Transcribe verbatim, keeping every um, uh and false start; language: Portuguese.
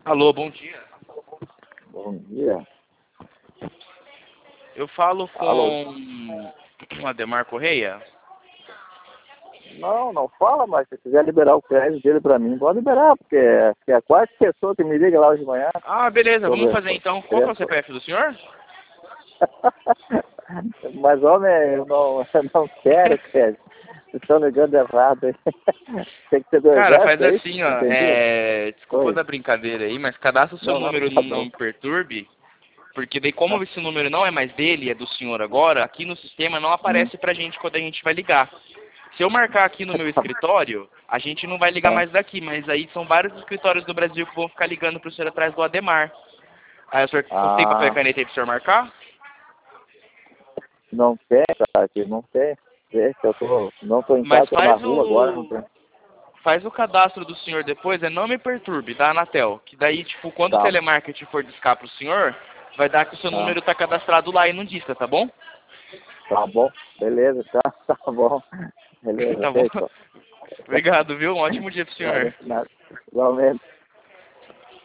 Alô, bom dia. Bom dia. Eu falo Alô. com o Ademar Correia. Não, não fala, mas se quiser liberar o crédito dele pra mim, pode liberar, porque é, porque é a quarta pessoa que me liga lá hoje de manhã. Ah, beleza, sobre vamos fazer então. Qual que é o crédito. C P F do senhor? Mas, homem, eu não, eu não quero crédito. Vocês estão ligando errado aí. Tem que ser do Cara, faz exército, é isso? assim, ó. Entendi? É... Desculpa Oi. da brincadeira aí, mas cadastra o seu Não, não, número tá no Não bom. Me Perturbe, porque daí como esse número não é mais dele, é do senhor agora, aqui no sistema não Hum. aparece pra gente quando a gente vai ligar. Se eu marcar aqui no meu escritório, a gente não vai ligar Ah, mais daqui, mas aí são vários escritórios do Brasil que vão ficar ligando pro senhor atrás do Ademar. Aí o senhor tem papel e ah, caneta aí pro senhor marcar? não tem, cara, aqui não tem. É que eu tô, não tô em Mas casa, tô na faz rua agora, não o tem. faz o cadastro do senhor depois, é Não Me Perturbe, da Anatel. Que daí, tipo, quando o Tá, telemarketing for discar pro senhor, vai dar que o seu tá, número tá cadastrado lá e não disca, tá bom? tá bom, beleza, tá, tá bom. Beleza, Tá bom? feito. Obrigado, viu? Um ótimo dia pro senhor. Nada, nada. Igualmente.